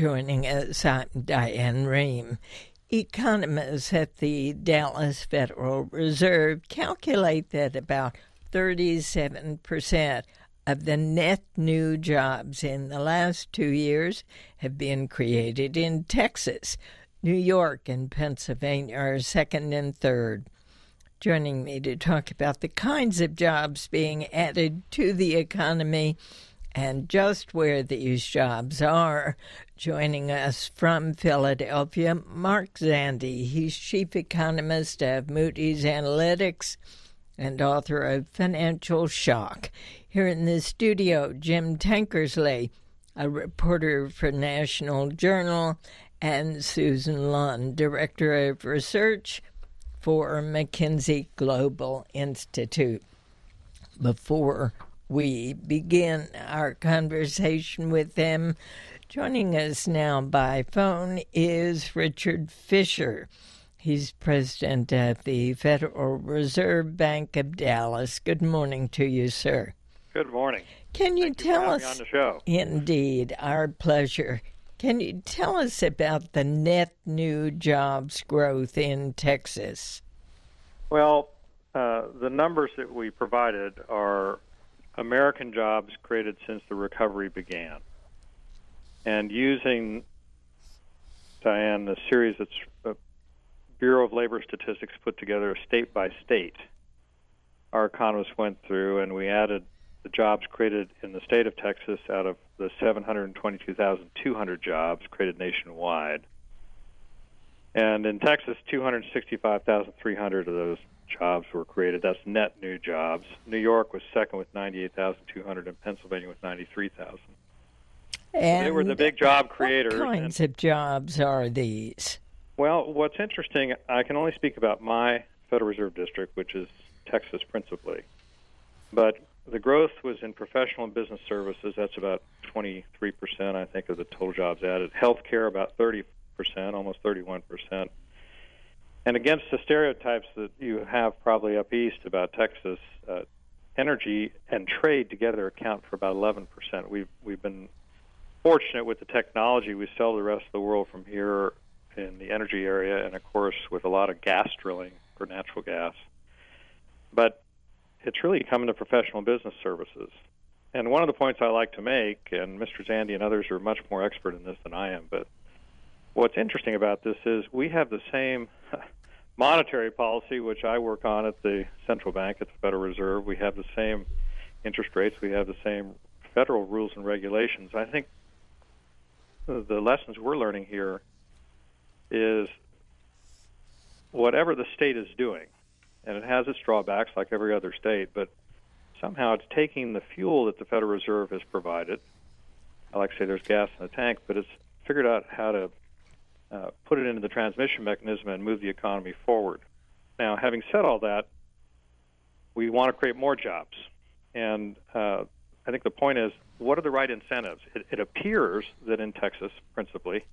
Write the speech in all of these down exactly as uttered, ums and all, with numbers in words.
joining us. I'm Diane Rehm. Economists at the Dallas Federal Reserve calculate that about thirty-seven percent of the net new jobs in the last two years have been created in Texas. New York and Pennsylvania are second and third. Joining me to talk about the kinds of jobs being added to the economy and just where these jobs are, joining us from Philadelphia, Mark Zandi. He's chief economist of Moody's Analytics and author of Financial Shock. Here in the studio, Jim Tankersley, a reporter for National Journal, and Susan Lund, director of research for McKinsey Global Institute. Before we begin our conversation with them, joining us now by phone is Richard Fisher. He's president of the Federal Reserve Bank of Dallas. Good morning to you, sir. Good morning. Can you Thank tell you for us? having me on the show. Indeed, our pleasure. Can you tell us about the net new jobs growth in Texas? Well, uh, the numbers that we provided are American jobs created since the recovery began. And using, Diane, the series that's uh, Bureau of Labor Statistics put together state by state, our economists went through and we added the jobs created in the state of Texas out of the seven hundred twenty-two thousand two hundred jobs created nationwide. And in Texas, two hundred sixty-five thousand three hundred of those jobs were created. That's net new jobs. New York was second with ninety-eight thousand two hundred and Pennsylvania with ninety-three thousand. And so they were the big job creators. What kinds and, of jobs are these? Well, what's interesting, I can only speak about my Federal Reserve District, which is Texas principally. But the growth was in professional and business services. That's about twenty-three percent, I think, of the total jobs added. Healthcare, about thirty percent, almost thirty-one percent. And against the stereotypes that you have probably up east about Texas, uh, energy and trade together account for about eleven percent. We've, we've been fortunate with the technology. We sell the rest of the world from here in the energy area and, of course, with a lot of gas drilling for natural gas. But it's really coming to professional business services. And one of the points I like to make, and Mister Zandi and others are much more expert in this than I am, but what's interesting about this is we have the same monetary policy, which I work on at the central bank, at the Federal Reserve. We have the same interest rates. We have the same federal rules and regulations. I think the lessons we're learning here is whatever the state is doing, and it has its drawbacks like every other state, but somehow it's taking the fuel that the Federal Reserve has provided. I like to say there's gas in the tank, but it's figured out how to uh, put it into the transmission mechanism and move the economy forward. Now, having said all that, we want to create more jobs. And uh, I think the point is, what are the right incentives? It, it appears that in Texas, principally,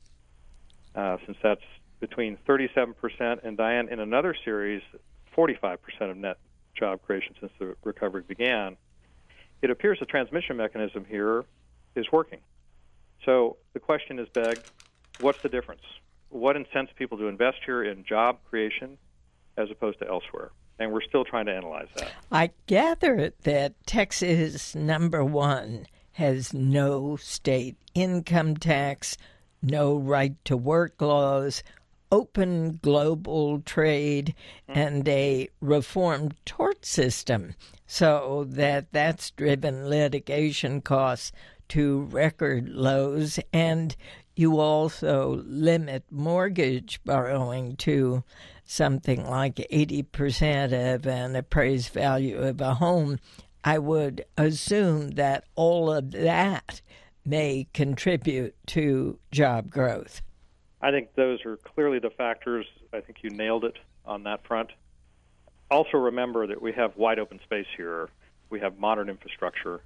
uh, since that's between thirty-seven percent and, Diane, in another series, forty-five percent of net job creation since the recovery began, it appears the transmission mechanism here is working. So the question is begged, what's the difference? What incents people to invest here in job creation as opposed to elsewhere? And we're still trying to analyze that. I gather that Texas, number one, has no state income tax, no right to work laws, open global trade, and a reformed tort system, so that that's driven litigation costs to record lows. And you also limit mortgage borrowing to something like eighty percent of an appraised value of a home. I would assume that all of that may contribute to job growth. I think those are clearly the factors. I think you nailed it on that front. Also remember that we have wide open space here. We have modern infrastructure,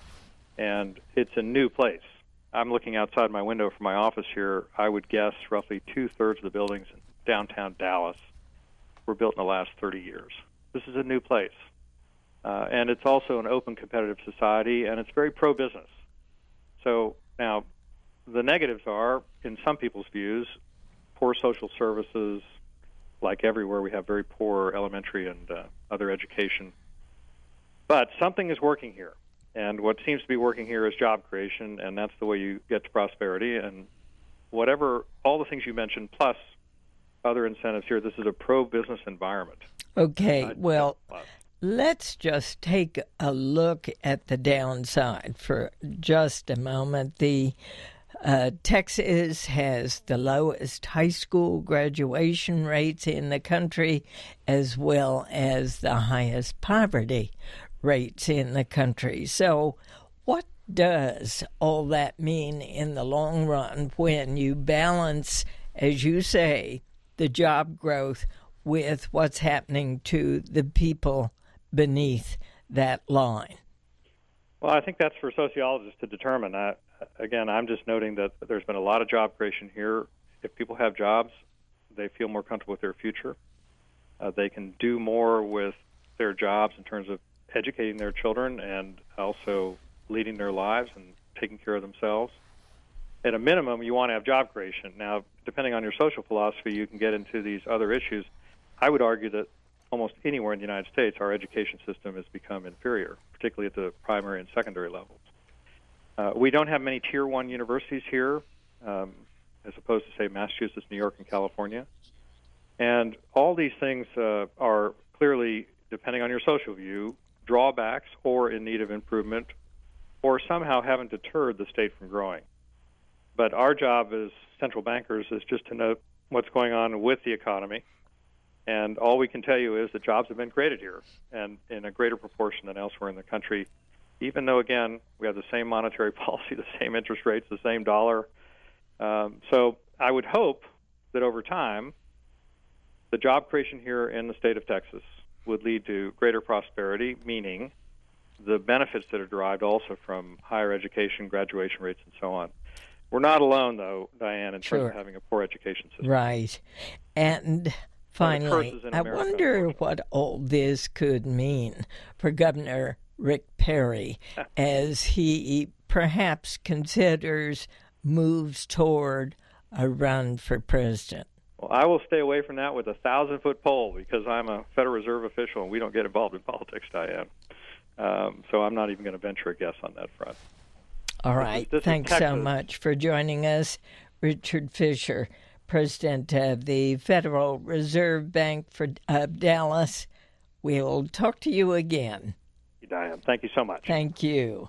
and it's a new place. I'm looking outside my window from my office here. I would guess roughly two-thirds of the buildings in downtown Dallas were built in the last thirty years. This is a new place. Uh, and it's also an open competitive society, and it's very pro-business. So now, the negatives are, in some people's views, poor social services. Like everywhere, we have very poor elementary and uh, other education. But something is working here. And what seems to be working here is job creation, and that's the way you get to prosperity. And whatever, all the things you mentioned, plus other incentives here, this is a pro-business environment. Okay, Uh, well, plus. let's just take a look at the downside for just a moment. The uh, Texas has the lowest high school graduation rates in the country, as well as the highest poverty rates in the country. So what does all that mean in the long run when you balance, as you say, the job growth with what's happening to the people beneath that line? Well, I think that's for sociologists to determine. I, again, I'm just noting that there's been a lot of job creation here. If people have jobs, they feel more comfortable with their future. Uh, they can do more with their jobs in terms of educating their children and also leading their lives and taking care of themselves. At a minimum, you want to have job creation. Now, depending on your social philosophy, you can get into these other issues. I would argue that almost anywhere in the United States, our education system has become inferior, particularly at the primary and secondary levels. Uh, we don't have many Tier one universities here, um, as opposed to, say, Massachusetts, New York, and California. And all these things uh, are clearly, depending on your social view, drawbacks or in need of improvement, or somehow haven't deterred the state from growing. But our job as central bankers is just to know what's going on with the economy. And all we can tell you is that jobs have been created here, and in a greater proportion than elsewhere in the country, even though, again, we have the same monetary policy, the same interest rates, the same dollar. Um, so I would hope that over time, the job creation here in the state of Texas would lead to greater prosperity, meaning the benefits that are derived also from higher education, graduation rates, and so on. We're not alone, though, Diane, in Sure. terms of having a poor education system. Right. And finally, curses in I America, wonder unfortunately. what all this could mean for Governor Rick Perry as he perhaps considers moves toward a run for president. Well, I will stay away from that with a thousand-foot pole because I'm a Federal Reserve official and we don't get involved in politics, Diane. Um, so I'm not even going to venture a guess on that front. All right. this is Thanks so Texas. much for joining us, Richard Fisher, President of the Federal Reserve Bank for uh, Dallas. We'll talk to you again. Diane, thank you so much. Thank you.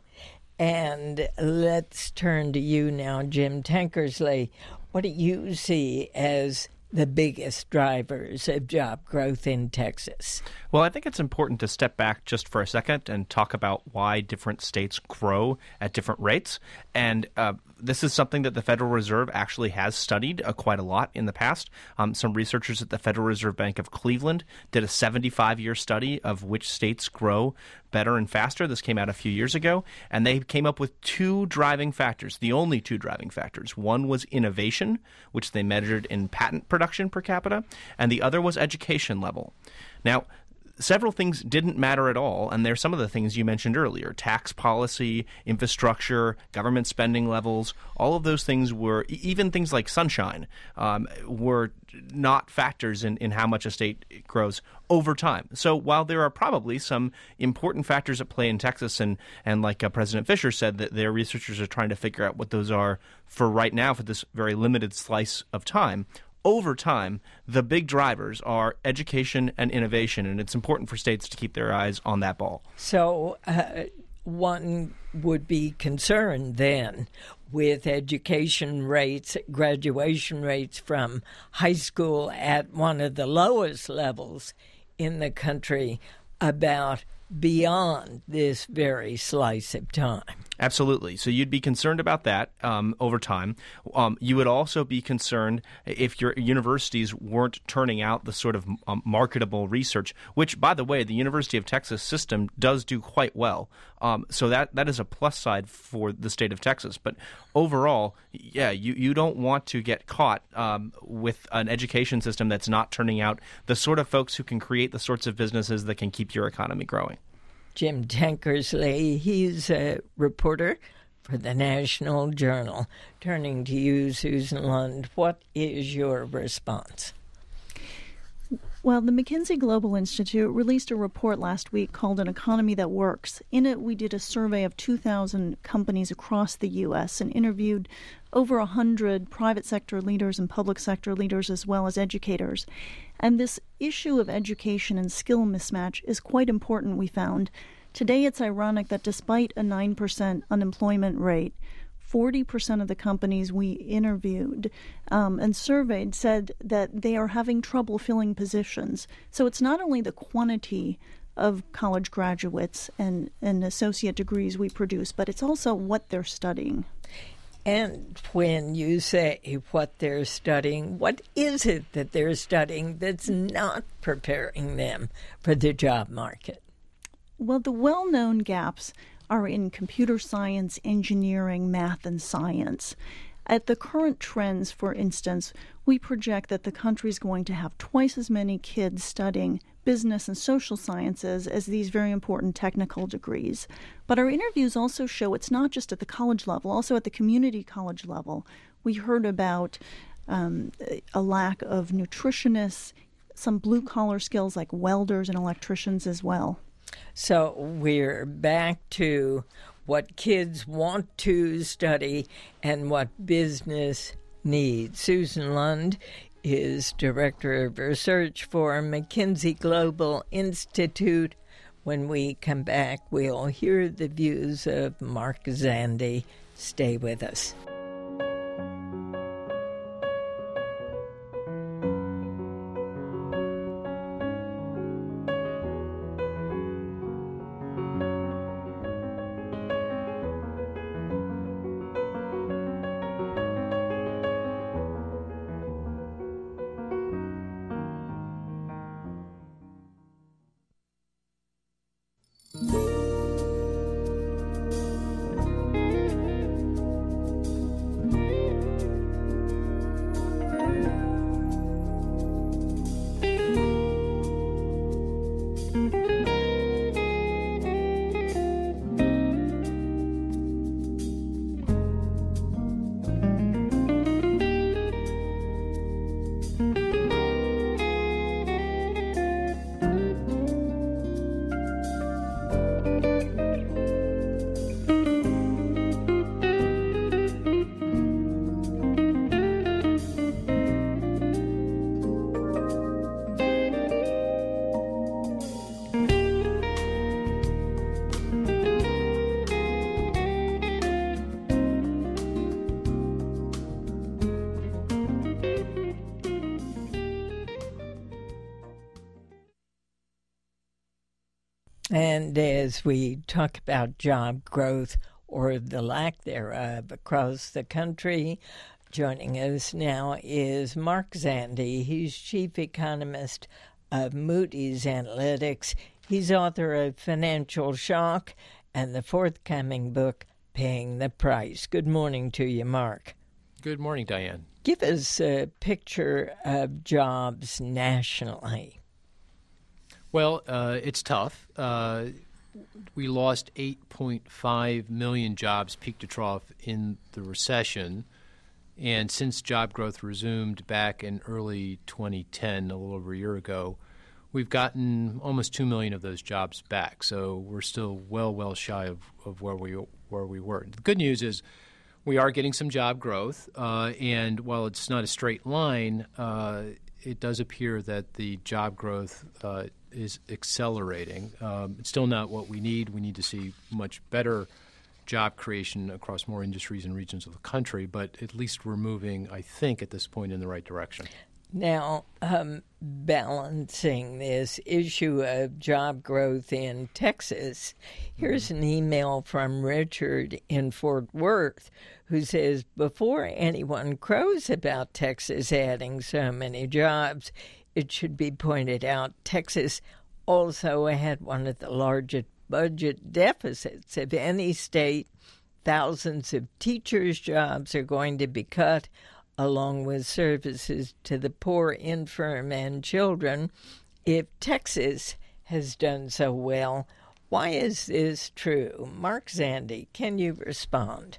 And let's turn to you now, Jim Tankersley. What do you see as the biggest drivers of job growth in Texas? Well, I think it's important to step back just for a second and talk about why different states grow at different rates. And uh, this is something that the Federal Reserve actually has studied uh, quite a lot in the past. Um, some researchers at the Federal Reserve Bank of Cleveland did a seventy-five year study of which states grow better and faster. This came out a few years ago, and they came up with two driving factors, the only two driving factors. One was innovation, which they measured in patent production per capita, and the other was education level. Now, several things didn't matter at all, and they're some of the things you mentioned earlier. Tax policy, infrastructure, government spending levels, all of those things were, even things like sunshine, um, were not factors in, in how much a state grows over time. So while there are probably some important factors at play in Texas, and, and like uh, President Fisher said, that their researchers are trying to figure out what those are for right now for this very limited slice of time, over time, the big drivers are education and innovation, and it's important for states to keep their eyes on that ball. So uh, one would be concerned then with education rates, graduation rates from high school at one of the lowest levels in the country about beyond this very slice of time. Absolutely. So you'd be concerned about that um, over time. Um, you would also be concerned if your universities weren't turning out the sort of um, marketable research, which, by the way, the University of Texas system does do quite well. Um, so that, that is a plus side for the state of Texas. But overall, yeah, you, you don't want to get caught um, with an education system that's not turning out the sort of folks who can create the sorts of businesses that can keep your economy growing. Jim Tankersley, he's a reporter for the National Journal. Turning to you, Susan Lund, what is your response? Well, the McKinsey Global Institute released a report last week called An Economy That Works. In it, we did a survey of two thousand companies across the U S and interviewed over one hundred private sector leaders and public sector leaders as well as educators. And this issue of education and skill mismatch is quite important, we found. Today, it's ironic that despite a nine percent unemployment rate, forty percent of the companies we interviewed um, and surveyed said that they are having trouble filling positions. So it's not only the quantity of college graduates and, and associate degrees we produce, but it's also what they're studying. And when you say what they're studying, what is it that they're studying that's not preparing them for the job market? Well, the well-known gaps are in computer science, engineering, math, and science. At the current trends, for instance, we project that the country is going to have twice as many kids studying business and social sciences as these very important technical degrees. But our interviews also show it's not just at the college level, also at the community college level. We heard about um, a lack of nutritionists, some blue-collar skills like welders and electricians as well. So we're back to what kids want to study and what business needs. Susan Lund is Director of Research for McKinsey Global Institute. When we come back, we'll hear the views of Mark Zandi. Stay with us. And as we talk about job growth or the lack thereof across the country, joining us now is Mark Zandi. He's chief economist of Moody's Analytics. He's author of Financial Shock and the forthcoming book, Paying the Price. Good morning to you, Mark. Good morning, Diane. Give us a picture of jobs nationally. Well, uh, it's tough. Uh, we lost eight point five million jobs peak to trough in the recession. And since job growth resumed back in early twenty ten, a little over a year ago, we've gotten almost two million of those jobs back. So we're still well, well shy of, of where we where we were. The good news is we are getting some job growth. Uh, and while it's not a straight line, uh, it does appear that the job growth uh, is accelerating. Um, it's still not what we need. We need to see much better job creation across more industries and regions of the country, but at least we're moving, I think, at this point in the right direction. Now, um, balancing this issue of job growth in Texas, here's an email from Richard in Fort Worth who says, before anyone crows about Texas adding so many jobs, it should be pointed out Texas also had one of the largest budget deficits of any state. Thousands of teachers' jobs are going to be cut, along with services to the poor, infirm, and children. If Texas has done so well, Why is this true? Mark Zandi, can you respond?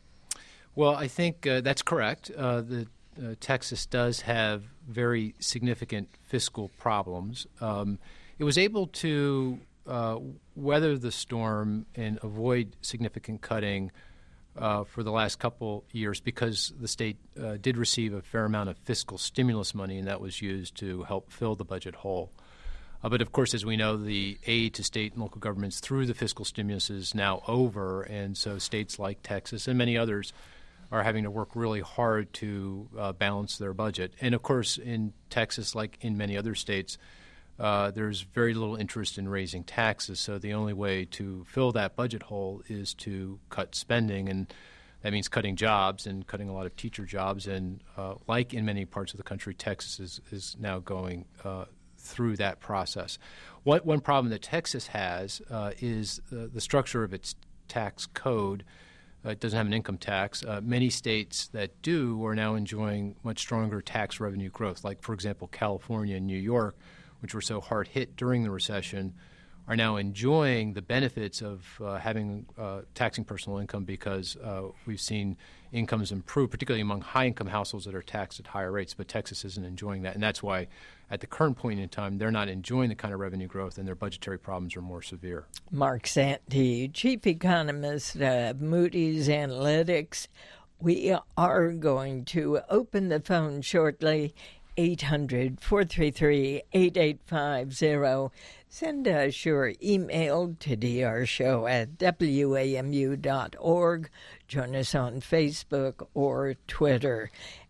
Well, I think uh, that's correct. Uh, the uh, Texas does have very significant fiscal problems. Um, it was able to uh, weather the storm and avoid significant cutting uh, for the last couple years because the state uh, did receive a fair amount of fiscal stimulus money, and that was used to help fill the budget hole. Uh, but, of course, as we know, the aid to state and local governments through the fiscal stimulus is now over, and so states like Texas and many others are having to work really hard to uh, balance their budget. And, of course, in Texas, like in many other states, uh, there's very little interest in raising taxes, so the only way to fill that budget hole is to cut spending, and that means cutting jobs and cutting a lot of teacher jobs. And uh, like in many parts of the country, Texas is, is now going uh, through that process. What, one problem that Texas has uh, is uh, the structure of its tax code. Uh, it doesn't have an income tax. Uh, many states that do are now enjoying much stronger tax revenue growth, like, for example, California and New York, which were so hard hit during the recession, are now enjoying the benefits of uh, having uh, taxing personal income because uh, we've seen incomes improve, particularly among high-income households that are taxed at higher rates. But Texas isn't enjoying that, and that's why at the current point in time, they're not enjoying the kind of revenue growth, and their budgetary problems are more severe. Mark Zandi, chief economist of Moody's Analytics. We are going to open the phone shortly. eight hundred, four three three, eight eight five zero. Send us your email to d r show at w a m u dot org. Join us on Facebook or Twitter.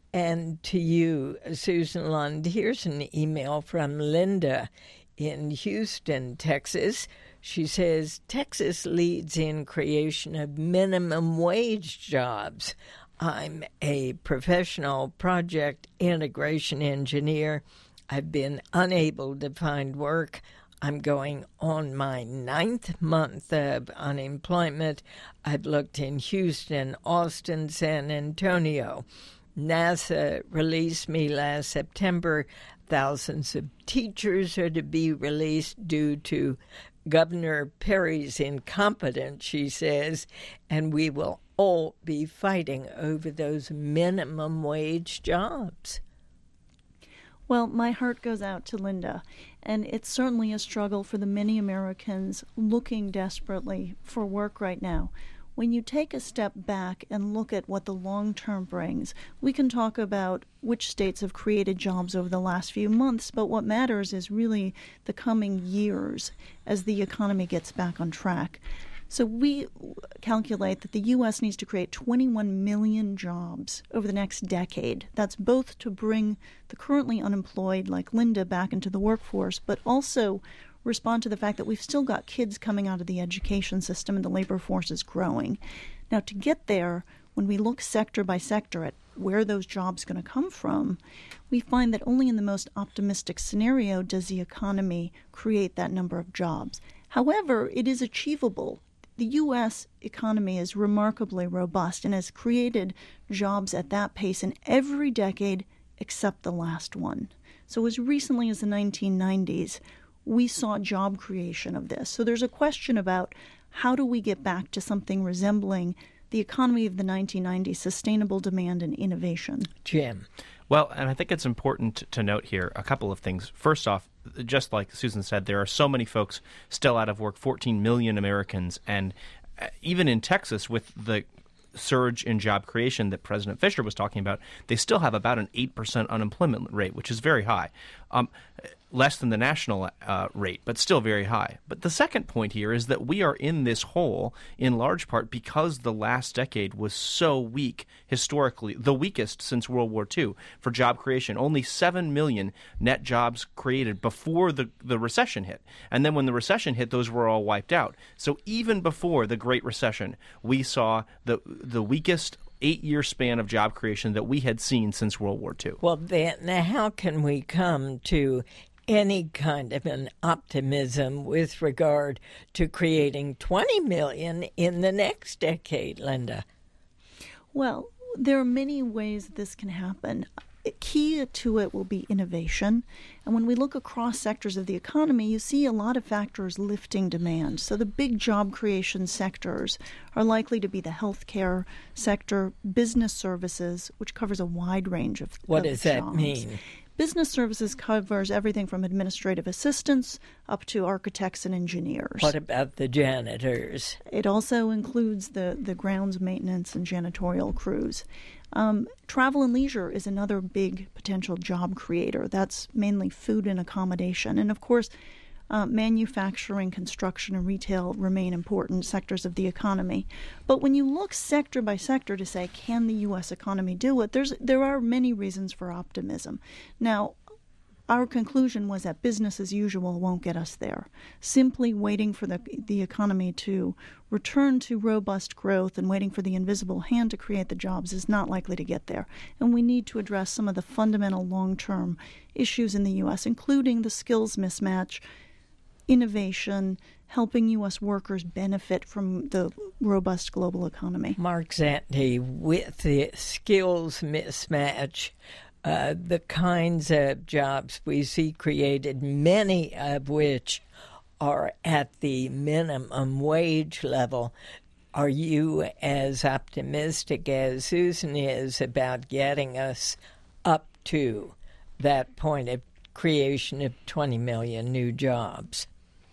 And to you, Susan Lund, here's an email from Linda in Houston, Texas. She says, Texas leads in creation of minimum wage jobs. I'm a professional project integration engineer. I've been unable to find work. I'm going on my ninth month of unemployment. I've looked in Houston, Austin, San Antonio. NASA released me last September. Thousands of teachers are to be released due to Governor Perry's incompetence, she says, and we will all be fighting over those minimum wage jobs. Well, my heart goes out to Linda, and it's certainly a struggle for the many Americans looking desperately for work right now. When you take a step back and look at what the long term brings, we can talk about which states have created jobs over the last few months, but what matters is really the coming years as the economy gets back on track. So we calculate that the U S needs to create twenty-one million jobs over the next decade. That's both to bring the currently unemployed, like Linda, back into the workforce, but also respond to the fact that we've still got kids coming out of the education system and the labor force is growing. Now, to get there, when we look sector by sector at where those jobs are going to come from, we find that only in the most optimistic scenario does the economy create that number of jobs. However, it is achievable. The U S economy is remarkably robust and has created jobs at that pace in every decade except the last one. So as recently as the nineteen nineties, we saw job creation of this. So there's a question about how do we get back to something resembling the economy of the nineteen nineties, sustainable demand and innovation. Jim. Well, and I think it's important to note here a couple of things. First off, just like Susan said, there are so many folks still out of work, fourteen million Americans. And even in Texas, with the surge in job creation that President Fisher was talking about, they still have about an eight percent unemployment rate, which is very high. Um, less than the national uh, rate, but still very high. But the second point here is that we are in this hole in large part because the last decade was so weak historically, the weakest since World War Two for job creation. Only seven million net jobs created before the, the recession hit. And then when the recession hit, those were all wiped out. So even before the Great Recession, we saw the the weakest eight-year span of job creation that we had seen since World War Two. Well, then how can we come to any kind of an optimism with regard to creating twenty million in the next decade, Linda? Well, there are many ways this can happen. key to it will be innovation. And when we look across sectors of the economy, you see a lot of factors lifting demand. So the big job creation sectors are likely to be the healthcare sector, business services, which covers a wide range of What of does that jobs. mean? Business services covers everything from administrative assistants up to architects and engineers. What about the janitors? It also includes the, the grounds maintenance and janitorial crews. Um, travel and leisure is another big potential job creator. That's mainly food and accommodation. And of course, uh, manufacturing, construction, and retail remain important sectors of the economy. But when you look sector by sector to say, can the U S economy do it, there's there are many reasons for optimism. Now, our conclusion was that business as usual won't get us there. Simply waiting for the the economy to return to robust growth and waiting for the invisible hand to create the jobs is not likely to get there. And we need to address some of the fundamental long-term issues in the U S, including the skills mismatch, innovation, helping U S workers benefit from the robust global economy. Mark Zandi, with the skills mismatch, Uh, the kinds of jobs we see created, many of which are at the minimum wage level. Are you as optimistic as Susan is about getting us up to that point of creation of twenty million new jobs?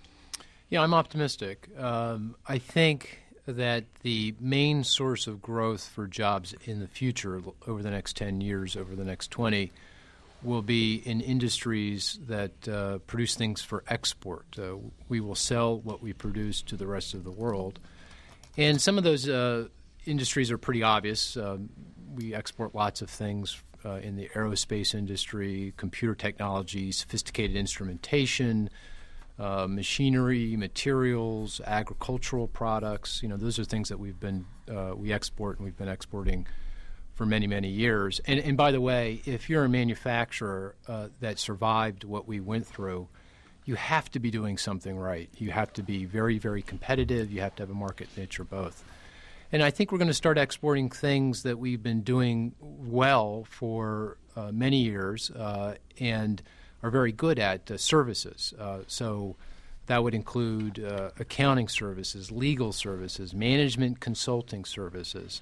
Yeah, I'm optimistic. Um, I think that the main source of growth for jobs in the future over the next ten years, over the next twenty, will be in industries that uh, produce things for export. Uh, we will sell what we produce to the rest of the world. And some of those uh, industries are pretty obvious. Um, we export lots of things uh, in the aerospace industry, computer technology, sophisticated instrumentation, Uh, machinery, materials, agricultural products. You know, those are things that we've been uh, we export and we've been exporting for many, many years. And, and by the way, if you're a manufacturer uh, that survived what we went through, you have to be doing something right. You have to be very, very competitive. You have to have a market niche or both. And I think we're going to start exporting things that we've been doing well for uh, many years uh, and are very good at uh, services. Uh, so that would include uh, accounting services, legal services, management consulting services,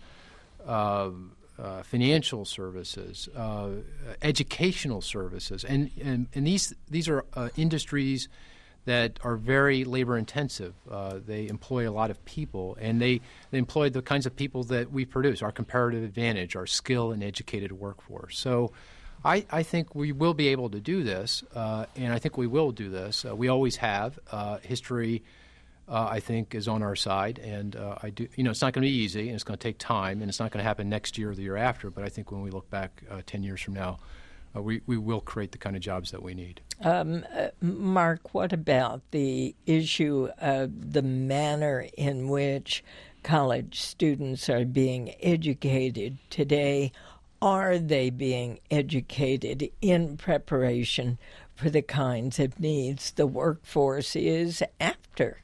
uh, uh, financial services, uh, educational services. And, and, and these, these are uh, industries that are very labor intensive. Uh, they employ a lot of people, and they, they employ the kinds of people that we produce, our comparative advantage, our skilled and educated workforce. So I, I think we will be able to do this, uh, and I think we will do this. Uh, we always have. Uh, history, uh, I think, is on our side, and uh, I do. You know, it's not going to be easy, and it's going to take time, and it's not going to happen next year or the year after. But I think when we look back uh, ten years from now, uh, we we will create the kind of jobs that we need. Um, uh, Mark, what about the issue of the manner in which college students are being educated today? Are they being educated in preparation for the kinds of needs the workforce is after?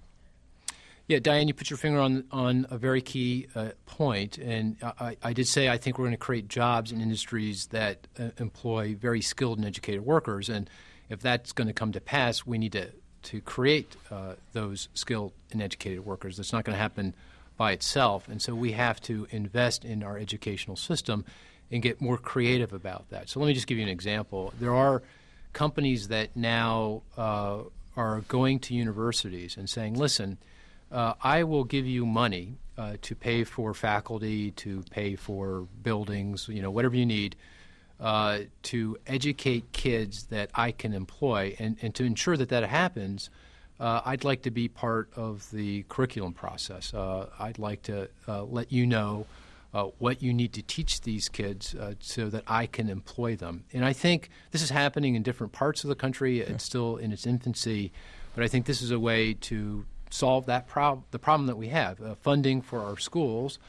Yeah, Diane, you put your finger on on a very key uh, point, and I, I did say I think we're going to create jobs in industries that uh, employ very skilled and educated workers, and if that's going to come to pass, we need to to create uh, those skilled and educated workers. That's not going to happen by itself, and so we have to invest in our educational system and get more creative about that. So let me just give you an example. There are companies that now uh, are going to universities and saying, listen, uh, I will give you money uh, to pay for faculty, to pay for buildings, you know, whatever you need, uh, to educate kids that I can employ. And, and to ensure that that happens, uh, I'd like to be part of the curriculum process. Uh, I'd like to uh, let you know Uh, what you need to teach these kids uh, so that I can employ them. And I think this is happening in different parts of the country. It's still in its infancy, but I think this is a way to solve that prob- the problem that we have, uh, funding for our schools,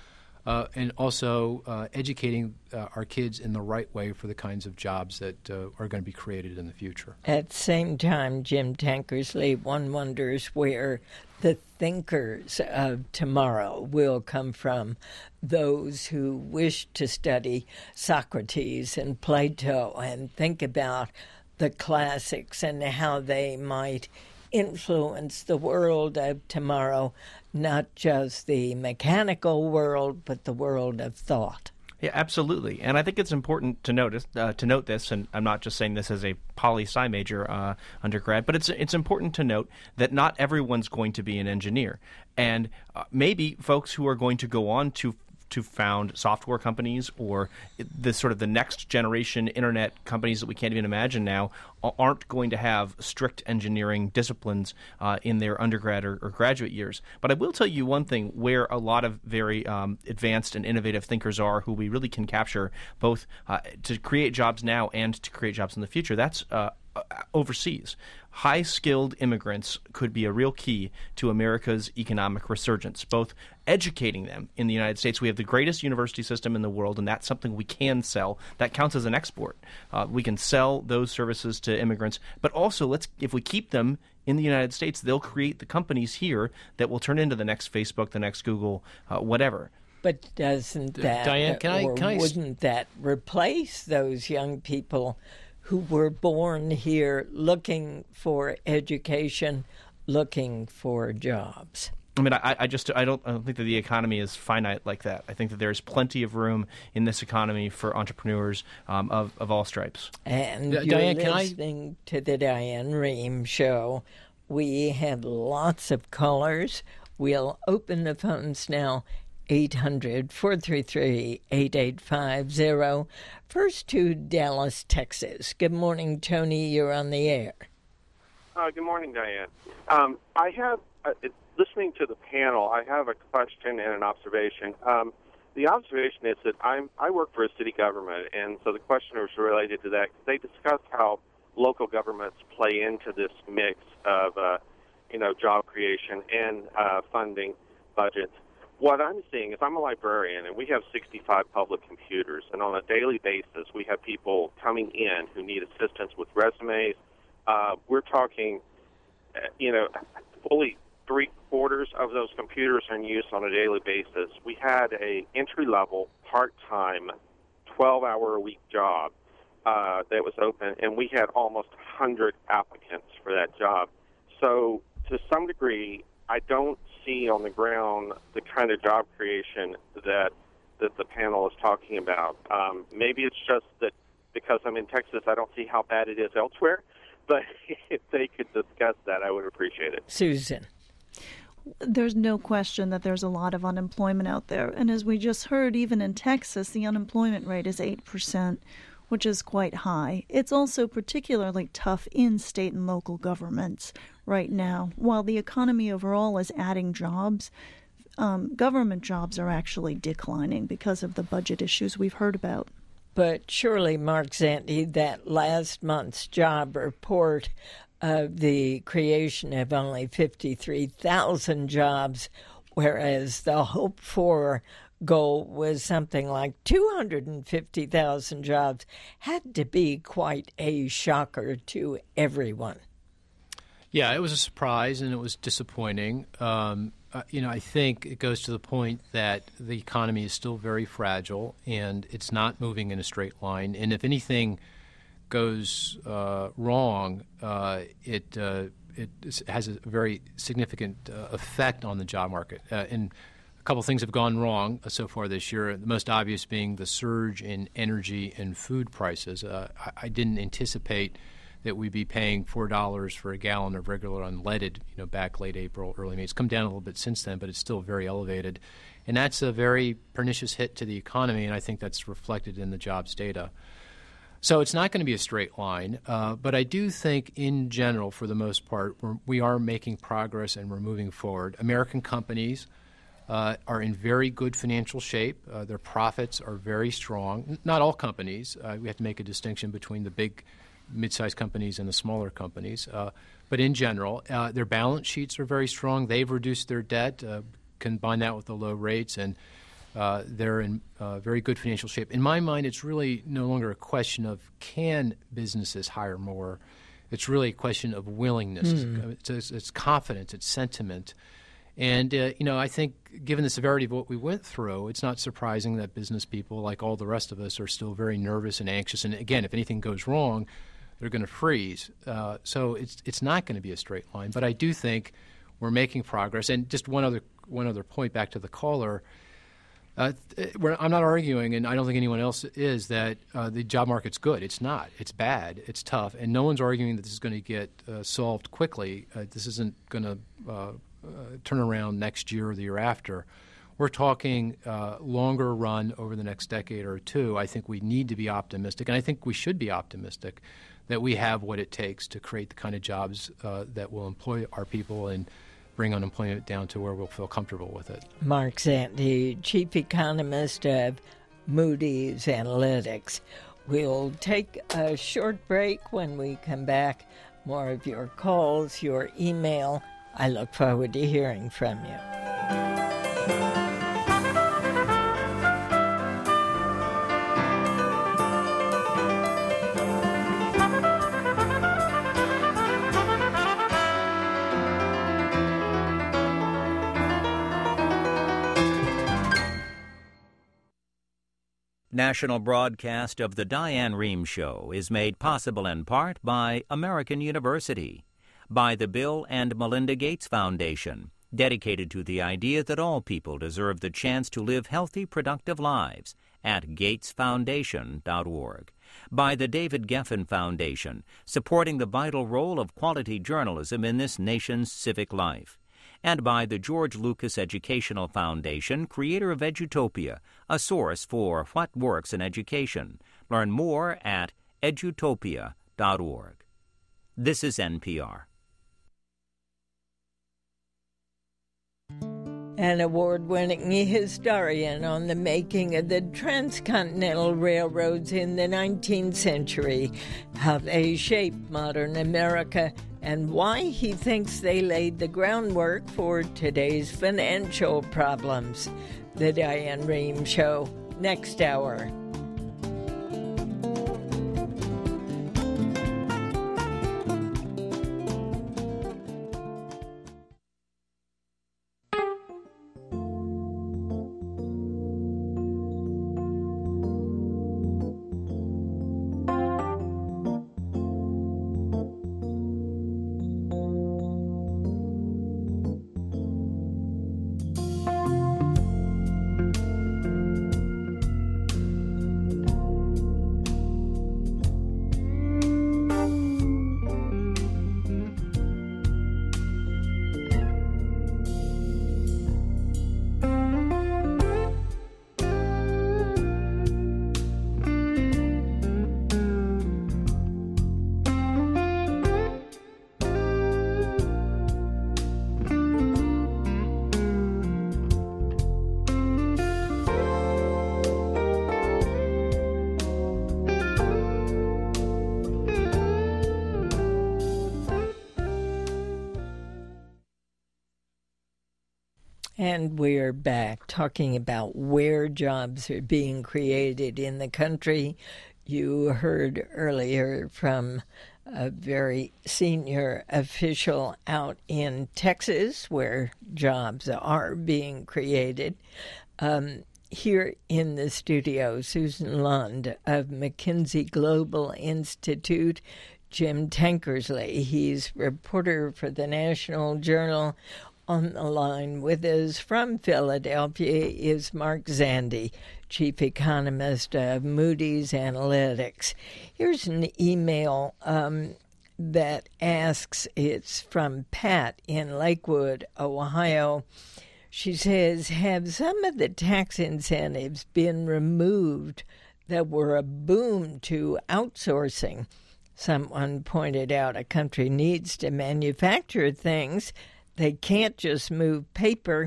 uh, and also uh, educating uh, our kids in the right way for the kinds of jobs that uh, are going to be created in the future. At the same time, Jim Tankersley, one wonders where the thinkers of tomorrow will come from, those who wish to study Socrates and Plato and think about the classics and how they might influence the world of tomorrow, not just the mechanical world, but the world of thought. Yeah, absolutely. And I think it's important to notice uh, to note this, and I'm not just saying this as a poli-sci major uh, undergrad, but it's it's important to note that not everyone's going to be an engineer. And uh, maybe folks who are going to go on to to found software companies or the sort of the next generation internet companies that we can't even imagine now aren't going to have strict engineering disciplines uh, in their undergrad or, or graduate years. But I will tell you one thing where a lot of very um, advanced and innovative thinkers are who we really can capture both uh, to create jobs now and to create jobs in the future. That's uh, overseas. High-skilled immigrants could be a real key to America's economic resurgence, both educating them in the United States. We have the greatest university system in the world, and that's something we can sell. That counts as an export. Uh, we can sell those services to immigrants, but also let's if we keep them in the United States, they'll create the companies here that will turn into the next Facebook, the next Google, uh, whatever. But doesn't that, Diane, can I, or can I... wouldn't that replace those young people who were born here looking for education, looking for jobs? I mean, I, I just I don't I don't think that the economy is finite like that. I think that there's plenty of room in this economy for entrepreneurs um, of of all stripes. And D- you're Diane, can I- listening to the Diane Rehm Show. We have lots of callers. We'll open the phones now. eight hundred, four three three, eight eight five zero. First to Dallas, Texas. Good morning, Tony. You're on the air. Uh, good morning, Diane. Um, I have, uh, it, listening to the panel, I have a question and an observation. Um, the observation is that I'm, I work for a city government, and so the question was related to that. They discussed how local governments play into this mix of, uh, you know, job creation and uh, funding budgets. What I'm seeing is I'm a librarian, and we have sixty-five public computers, and on a daily basis we have people coming in who need assistance with resumes. Uh, we're talking, uh, you know, fully three-quarters of those computers are in use on a daily basis. We had a entry-level, part-time, twelve-hour-a-week job uh, that was open, and we had almost one hundred applicants for that job. So to some degree, I don't see on the ground the kind of job creation that that the panel is talking about. Um, maybe it's just that because I'm in Texas, I don't see how bad it is elsewhere. But if they could discuss that, I would appreciate it. Susan. There's no question that there's a lot of unemployment out there. And as we just heard, even in Texas, the unemployment rate is eight percent, which is quite high. It's also particularly tough in state and local governments right now. While the economy overall is adding jobs, um, government jobs are actually declining because of the budget issues we've heard about. But surely, Mark Zandi, that last month's job report of the creation of only fifty-three thousand jobs, whereas the hoped-for goal was something like two hundred fifty thousand jobs, had to be quite a shocker to everyone. Yeah, it was a surprise and it was disappointing. Um, uh, you know, I think it goes to the point that the economy is still very fragile and it's not moving in a straight line. And if anything goes uh, wrong, uh, it uh, it has a very significant uh, effect on the job market. Uh, and a couple of things have gone wrong so far this year, the most obvious being the surge in energy and food prices. Uh, I, I didn't anticipate that we'd be paying four dollars for a gallon of regular unleaded, you know, back late April, early May. It's come down a little bit since then, but it's still very elevated. And that's a very pernicious hit to the economy, and I think that's reflected in the jobs data. So it's not going to be a straight line, uh, but I do think in general, for the most part, we're, we are making progress and we're moving forward. American companies uh, are in very good financial shape. Uh, their profits are very strong. Not all companies. Uh, we have to make a distinction between the big mid-sized companies and the smaller companies. Uh, but in general, uh, their balance sheets are very strong. They've reduced their debt. Uh, combine that with the low rates, and Uh, they're in uh, very good financial shape. In my mind, it's really no longer a question of can businesses hire more. It's really a question of willingness. Mm. It's, it's, it's confidence. It's sentiment. And, uh, you know, I think given the severity of what we went through, it's not surprising that business people, like all the rest of us, are still very nervous and anxious. And, again, if anything goes wrong, they're going to freeze. Uh, so it's it's not going to be a straight line. But I do think we're making progress. And just one other one other point back to the caller. Uh, we're, I'm not arguing, and I don't think anyone else is, that uh, the job market's good. It's not. It's bad. It's tough. And no one's arguing that this is going to get uh, solved quickly. Uh, this isn't going to uh, uh, turn around next year or the year after. We're talking uh, longer run over the next decade or two. I think we need to be optimistic, and I think we should be optimistic that we have what it takes to create the kind of jobs uh, that will employ our people and bring unemployment down to where we'll feel comfortable with it. Mark Zandi, Chief Economist of Moody's Analytics. We'll take a short break. When we come back, more of your calls, your email. I look forward to hearing from you. National broadcast of the Diane Rehm Show is made possible in part by American University, by the Bill and Melinda Gates Foundation, dedicated to the idea that all people deserve the chance to live healthy, productive lives, at gates foundation dot org, by the David Geffen Foundation, supporting the vital role of quality journalism in this nation's civic life, and by the George Lucas Educational Foundation, creator of Edutopia, a source for what works in education. Learn more at edutopia dot org. This is N P R. An award-winning historian on the making of the transcontinental railroads in the nineteenth century, how they shaped modern America, and why he thinks they laid the groundwork for today's financial problems. The Diane Rehm Show, next hour. And we're back talking about where jobs are being created in the country. You heard earlier from a very senior official out in Texas where jobs are being created. Um, here in the studio, Susan Lund of McKinsey Global Institute, Jim Tankersley, he's reporter for the National Journal. On the line with us from Philadelphia is Mark Zandi, Chief Economist of Moody's Analytics. Here's an email um, that asks, it's from Pat in Lakewood, Ohio. She says, have some of the tax incentives been removed that were a boom to outsourcing? Someone pointed out a country needs to manufacture things. They can't just move paper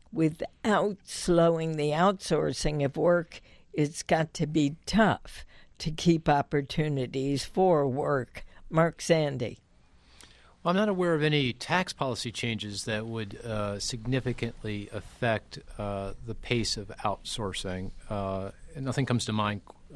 without slowing the outsourcing of work. It's got to be tough to keep opportunities for work. Mark Zandi. I'm not aware of any tax policy changes that would uh, significantly affect uh, the pace of outsourcing. Uh, and nothing comes to mind uh,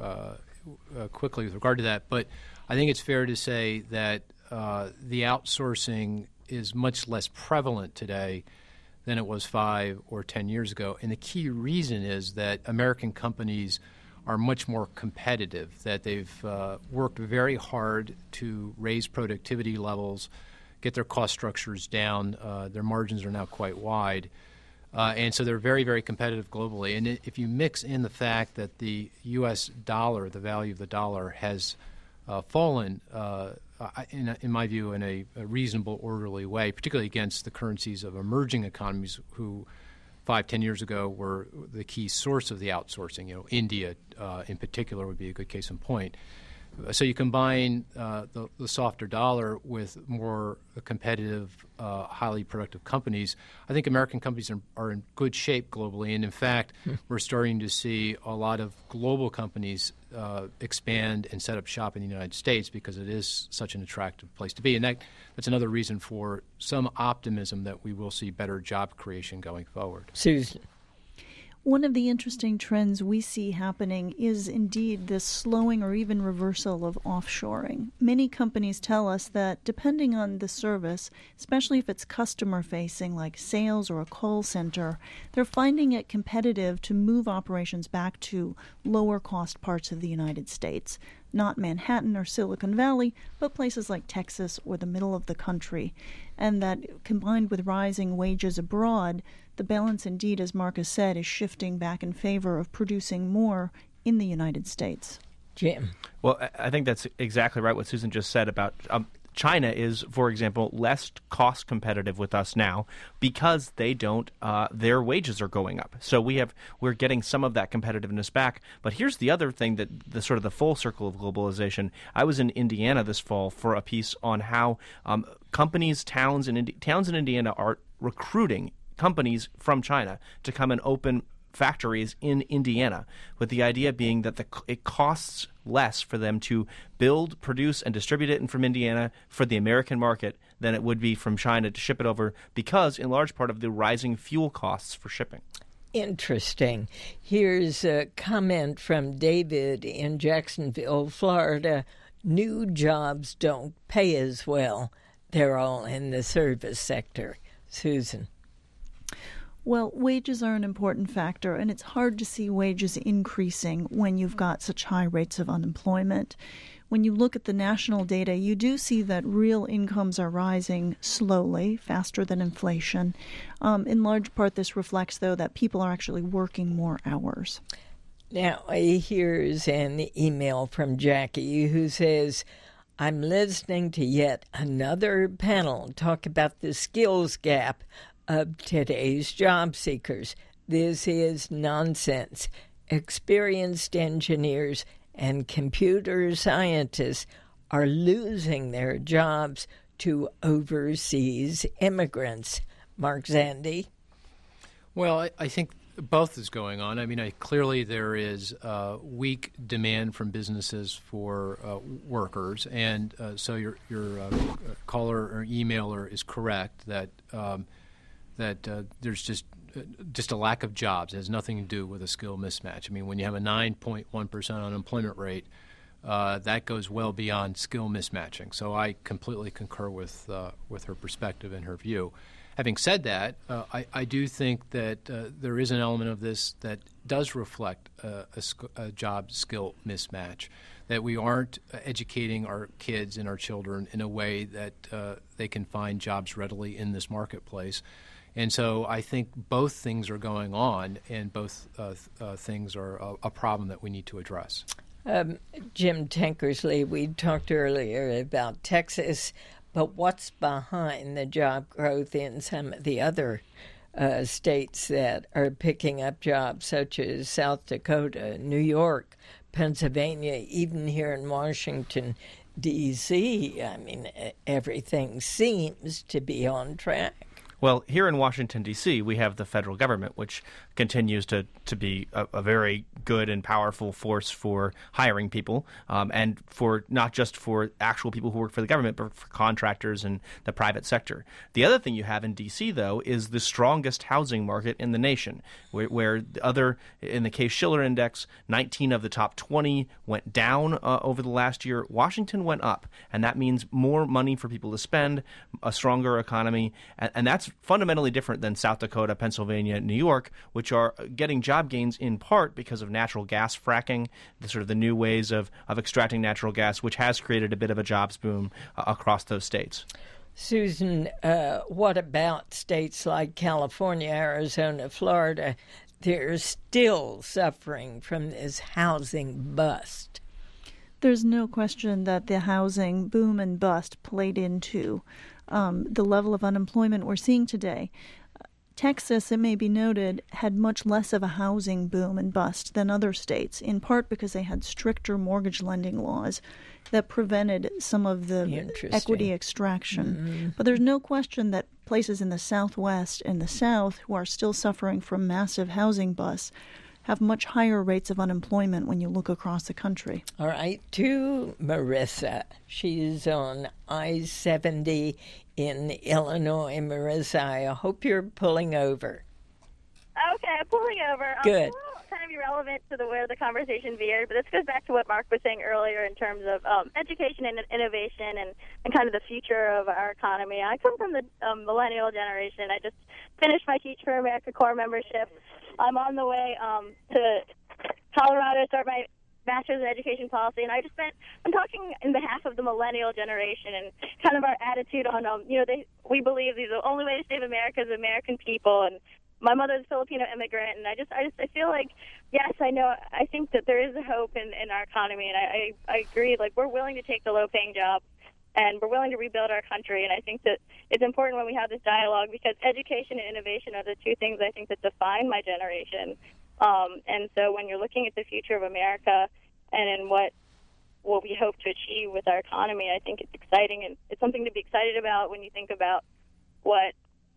uh, quickly with regard to that. But I think it's fair to say that uh, the outsourcing is much less prevalent today than it was five or ten years ago. And the key reason is that American companies are much more competitive, that they've uh, worked very hard to raise productivity levels, get their cost structures down. Uh, their margins are now quite wide. Uh, and so they're very, very competitive globally. And if you mix in the fact that the U S dollar, the value of the dollar, has uh, fallen, uh, in, in my view, in a, a reasonable, orderly way, particularly against the currencies of emerging economies who five, ten years ago were the key source of the outsourcing. You know, India uh, in particular would be a good case in point. So you combine uh, the, the softer dollar with more competitive, uh, highly productive companies. I think American companies are, are in good shape globally. And in fact, we're starting to see a lot of global companies uh, expand and set up shop in the United States because it is such an attractive place to be. And that, that's another reason for some optimism that we will see better job creation going forward. Susan. One of the interesting trends we see happening is indeed this slowing or even reversal of offshoring. Many companies tell us that depending on the service, especially if it's customer-facing like sales or a call center, they're finding it competitive to move operations back to lower-cost parts of the United States. Not Manhattan or Silicon Valley, but places like Texas or the middle of the country. And that combined with rising wages abroad, the balance indeed, as Marcus said, is shifting back in favor of producing more in the United States. Jim. Well, I think that's exactly right what Susan just said about um, China is, for example, less cost competitive with us now because they don't, uh, their wages are going up. So we have, we're getting some of that competitiveness back. But here's the other thing that the sort of the full circle of globalization. I was in Indiana this fall for a piece on how um, companies, towns in, Indi- towns in Indiana are recruiting companies from China to come and open factories in Indiana, with the idea being that the, it costs less for them to build, produce, and distribute it from Indiana for the American market than it would be from China to ship it over because, in large part, of the rising fuel costs for shipping. Interesting. Here's a comment from David in Jacksonville, Florida. New jobs don't pay as well. They're all in the service sector. Susan. Well, wages are an important factor, and it's hard to see wages increasing when you've got such high rates of unemployment. When you look at the national data, you do see that real incomes are rising slowly, faster than inflation. Um, in large part, this reflects, though, that people are actually working more hours. Now, here's an email from Jackie who says, I'm listening to yet another panel talk about the skills gap of today's job seekers. This is nonsense. Experienced engineers and computer scientists are losing their jobs to overseas immigrants. Mark Zandi. Well, I, I think both is going on. I mean, I, clearly there is uh, weak demand from businesses for uh, workers, and uh, so your your uh, caller or emailer is correct that um, that uh, there's just uh, just a lack of jobs. It has nothing to do with a skill mismatch. I mean, when you have a nine point one percent unemployment rate, uh, that goes well beyond skill mismatching. So I completely concur with uh, with her perspective and her view. Having said that, uh, I, I do think that uh, there is an element of this that does reflect uh, a, sc- a job skill mismatch, that we aren't educating our kids and our children in a way that uh, they can find jobs readily in this marketplace. And so I think both things are going on, and both uh, th- uh, things are a, a problem that we need to address. Um, Jim Tankersley, we talked earlier about Texas, but what's behind the job growth in some of the other uh, states that are picking up jobs, such as South Dakota, New York, Pennsylvania, even here in Washington, D C? I mean, everything seems to be on track. Well, here in Washington, D C, we have the federal government, which continues to, to be a, a very good and powerful force for hiring people, um, and for not just for actual people who work for the government, but for contractors and the private sector. The other thing you have in D C, though, is the strongest housing market in the nation, where, where the other, in the Case-Shiller Index, nineteen of the top twenty went down uh, over the last year. Washington went up, and that means more money for people to spend, a stronger economy, and, and that's fundamentally different than South Dakota, Pennsylvania, New York, which are getting job gains in part because of natural gas fracking, the sort of the new ways of, of extracting natural gas, which has created a bit of a jobs boom uh, across those states. Susan, uh, what about states like California, Arizona, Florida? They're still suffering from this housing bust. There's no question that the housing boom and bust played into um, the level of unemployment we're seeing today. Texas, it may be noted, had much less of a housing boom and bust than other states, in part because they had stricter mortgage lending laws that prevented some of the equity extraction. Mm-hmm. But there's no question that places in the Southwest and the South who are still suffering from massive housing busts have much higher rates of unemployment when you look across the country. All right, to Marissa. She's on I seventy in Illinois. Marissa, I hope you're pulling over. Okay, I'm pulling over. Good. Um, kind of irrelevant to the where the conversation veered, but this goes back to what Mark was saying earlier in terms of um, education and innovation and, and kind of the future of our economy. I come from the um, millennial generation. I just finished my Teach for America Corps membership. I'm on the way um, to Colorado to start my Master's in Education Policy, and I just spent, I'm talking in behalf of the millennial generation and kind of our attitude on, um, you know, they, we believe the only way to save America is American people, and my mother's a Filipino immigrant, and I just, I just, I feel like, yes, I know, I think that there is a hope in, in our economy, and I, I, I agree, like, we're willing to take the low-paying job, and we're willing to rebuild our country, and I think that it's important when we have this dialogue because education and innovation are the two things I think that define my generation. Um, and so when you're looking at the future of America and in what what we hope to achieve with our economy, I think it's exciting, and it's something to be excited about when you think about what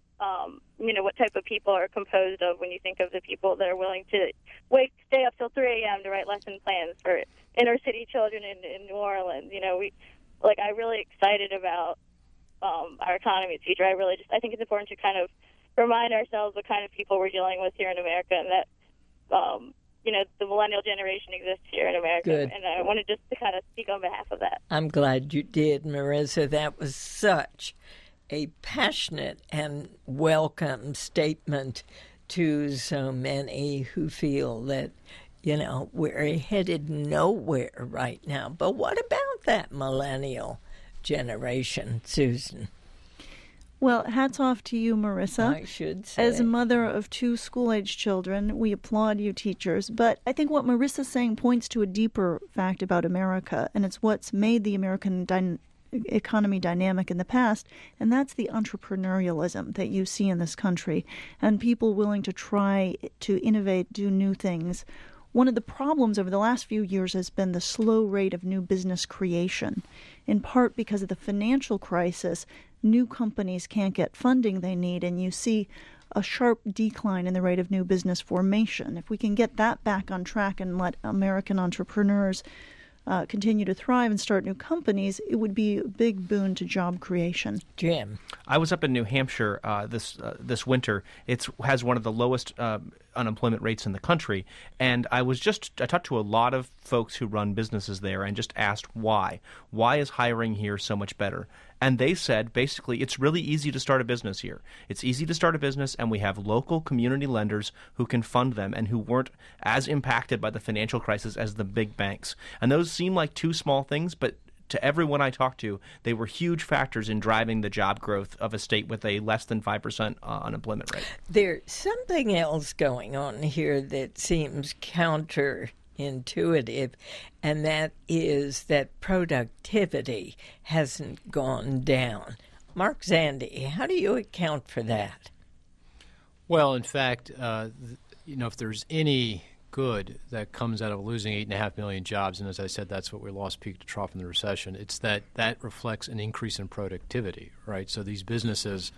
um, you know what type of people are composed of. When you think of the people that are willing to wake, stay up till three a.m. to write lesson plans for inner city children in, in New Orleans, you know, we like I'm really excited about um, our economy's future. I really just I think it's important to kind of remind ourselves what kind of people we're dealing with here in America, and that. Um, you know, the millennial generation exists here in America. Good. And I wanted just to kind of speak on behalf of that. I'm glad you did, Marissa. That was such a passionate and welcome statement to so many who feel that, you know, we're headed nowhere right now. But what about that millennial generation, Susan? Well, hats off to you, Marissa. I should say. As a mother of two school-age children, we applaud you teachers. But I think what Marissa's saying points to a deeper fact about America, and it's what's made the American dy- economy dynamic in the past, and that's the entrepreneurialism that you see in this country, and people willing to try to innovate, do new things. One of the problems over the last few years has been the slow rate of new business creation, in part because of the financial crisis. New companies can't get funding they need, and you see a sharp decline in the rate of new business formation. If we can get that back on track and let American entrepreneurs uh, continue to thrive and start new companies, it would be a big boon to job creation. Jim. I was up in New Hampshire uh, this uh, this winter. It has one of the lowest uh, unemployment rates in the country, and I was just I talked to a lot of folks who run businesses there and just asked why. Why is hiring here so much better? And they said, basically, it's really easy to start a business here. It's easy to start a business, and we have local community lenders who can fund them and who weren't as impacted by the financial crisis as the big banks. And those seem like two small things, but to everyone I talked to, they were huge factors in driving the job growth of a state with a less than five percent uh, unemployment rate. There's something else going on here that seems counter intuitive, and that is that productivity hasn't gone down. Mark Zandi, how do you account for that? Well, in fact, uh, th- you know, if there's any good that comes out of losing eight and a half million jobs, and as I said, that's what we lost peak to trough in the recession, it's that that reflects an increase in productivity, right? So these businesses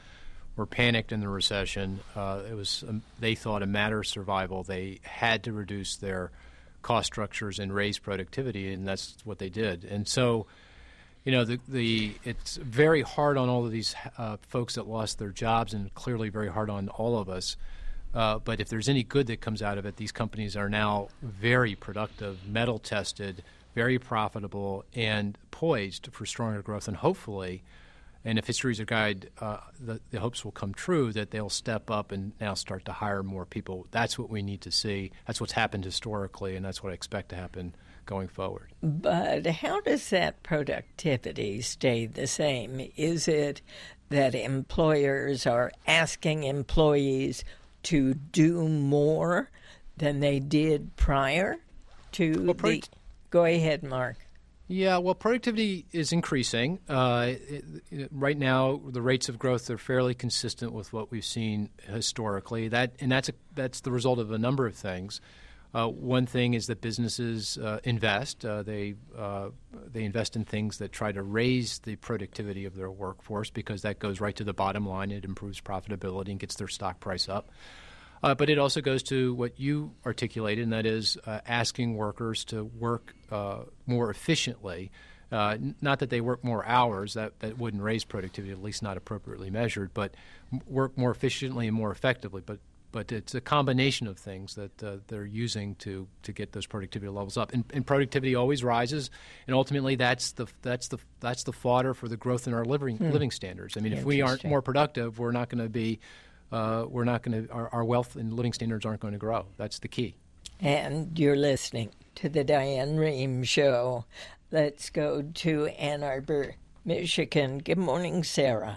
were panicked in the recession. Uh, it was um, they thought a matter of survival. They had to reduce their cost structures and raise productivity, and that's what they did. And so, you know, the the it's very hard on all of these uh, folks that lost their jobs, and clearly very hard on all of us. Uh, but if there's any good that comes out of it, these companies are now very productive, metal tested, very profitable, and poised for stronger growth. And hopefully, and if history is a guide, uh, the, the hopes will come true that they'll step up and now start to hire more people. That's what we need to see. That's what's happened historically, and that's what I expect to happen going forward. But how does that productivity stay the same? Is it that employers are asking employees to do more than they did prior to well, product- the... Go ahead, Mark. Yeah, well, productivity is increasing. Uh, it, it, right now, the rates of growth are fairly consistent with what we've seen historically. That and that's a, that's the result of a number of things. Uh, one thing is that businesses uh, invest. Uh, they uh, they invest in things that try to raise the productivity of their workforce because that goes right to the bottom line. It improves profitability and gets their stock price up. Uh, but it also goes to what you articulated, and that is uh, asking workers to work uh, more efficiently. Uh, n- not that they work more hours, that, that wouldn't raise productivity, at least not appropriately measured, but m- work more efficiently and more effectively. But but it's a combination of things that uh, they're using to, to get those productivity levels up. And, and productivity always rises, and ultimately that's the that's the that's the fodder for the growth in our living hmm. living standards. I mean, if we aren't more productive, we're not going to be Uh, we're not going to, our, our wealth and living standards aren't going to grow. That's the key. And you're listening to the Diane Rehm Show. Let's go to Ann Arbor, Michigan. Good morning, Sarah.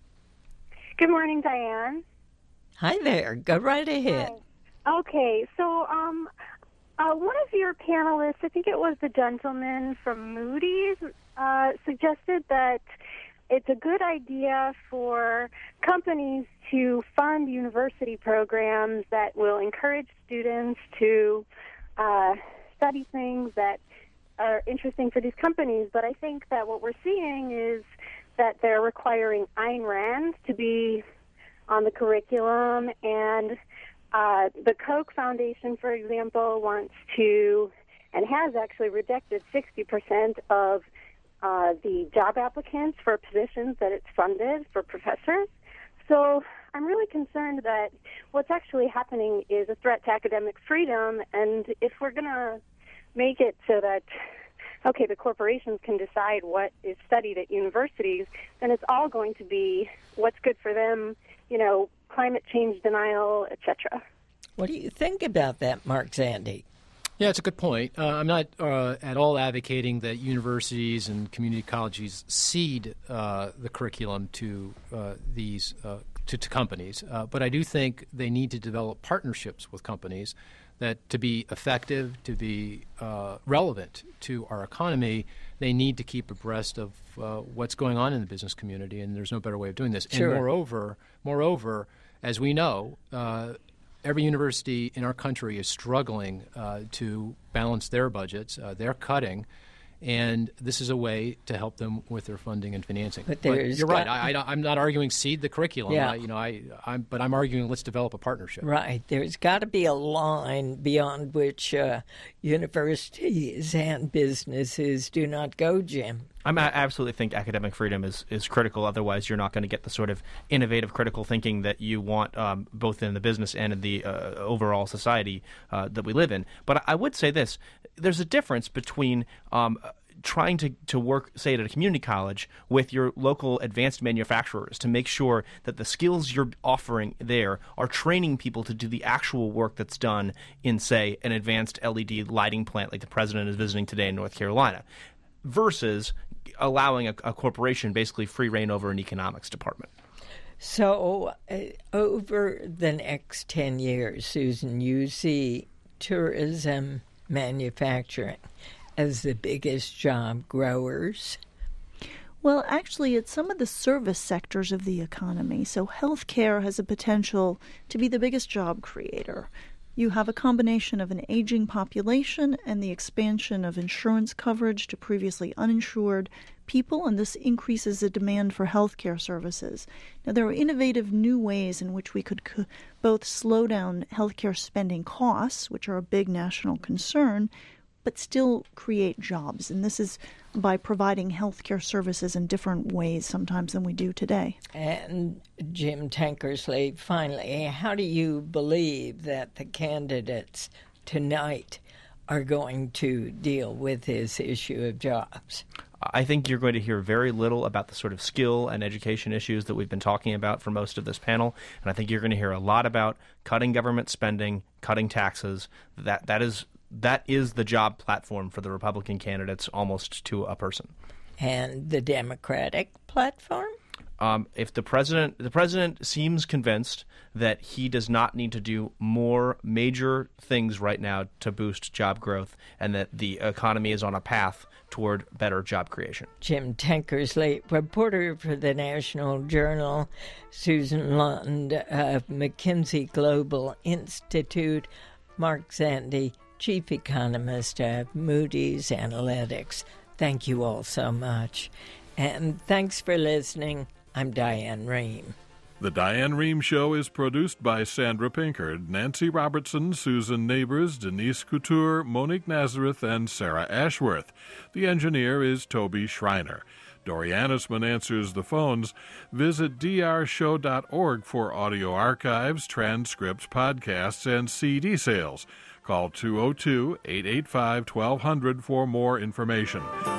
Good morning, Diane. Hi there. Go right ahead. Hi. Okay, so um, uh, one of your panelists, I think it was the gentleman from Moody's, uh, suggested that it's a good idea for companies to fund university programs that will encourage students to uh, study things that are interesting for these companies. But I think that what we're seeing is that they're requiring Ayn Rand to be on the curriculum. And uh, the Koch Foundation, for example, wants to, and has actually rejected sixty percent of Uh, the job applicants for positions that it's funded for professors. So I'm really concerned that what's actually happening is a threat to academic freedom, and if we're going to make it so that, okay, the corporations can decide what is studied at universities, then it's all going to be what's good for them, you know, climate change denial, et cetera. What do you think about that, Mark Zandi? Yeah, it's a good point. Uh, I'm not uh, at all advocating that universities and community colleges cede uh, the curriculum to uh, these uh, to, to companies, uh, but I do think they need to develop partnerships with companies that, to be effective, to be uh, relevant to our economy, they need to keep abreast of uh, what's going on in the business community, and there's no better way of doing this. Sure. And moreover, moreover, as we know, uh, every university in our country is struggling uh, to balance their budgets. Uh, they're cutting, and this is a way to help them with their funding and financing. But, but you're right. got- I, I, I'm not arguing cede the curriculum. Yeah. I, you know, I, I'm, but I'm arguing let's develop a partnership. Right. There's got to be a line beyond which uh, universities and businesses do not go, Jim. I'm, I absolutely think academic freedom is, is critical. Otherwise, you're not going to get the sort of innovative, critical thinking that you want um, both in the business and in the uh, overall society uh, that we live in. But I would say this. There's a difference between um, trying to, to work, say, at a community college with your local advanced manufacturers to make sure that the skills you're offering there are training people to do the actual work that's done in, say, an advanced L E D lighting plant like the president is visiting today in North Carolina, versus allowing a, a corporation basically free reign over an economics department. So uh, over the next ten years, Susan, you see tourism, manufacturing as the biggest job growers? Well, actually, it's some of the service sectors of the economy. So healthcare has a potential to be the biggest job creator. You have a combination of an aging population and the expansion of insurance coverage to previously uninsured people, and this increases the demand for healthcare services. Now, there are innovative new ways in which we could co- both slow down healthcare spending costs, which are a big national concern, but still create jobs. And this is by providing healthcare services in different ways sometimes than we do today. And Jim Tankersley, finally, how do you believe that the candidates tonight are going to deal with this issue of jobs? I think you're going to hear very little about the sort of skill and education issues that we've been talking about for most of this panel. And I think you're going to hear a lot about cutting government spending, cutting taxes. That that is that is the job platform for the Republican candidates almost to a person. And the Democratic platform? Um, if the president the president seems convinced that he does not need to do more major things right now to boost job growth and that the economy is on a path toward better job creation. Jim Tankersley, reporter for the National Journal, Susan Lund of McKinsey Global Institute, Mark Zandi, chief economist of Moody's Analytics. Thank you all so much. And thanks for listening. I'm Diane Rehm. The Diane Rehm Show is produced by Sandra Pinkard, Nancy Robertson, Susan Neighbors, Denise Couture, Monique Nazareth, and Sarah Ashworth. The engineer is Toby Schreiner. Dori Annisman answers the phones. Visit d r show dot org for audio archives, transcripts, podcasts, and C D sales. Call two oh two, eight eight five, twelve hundred for more information.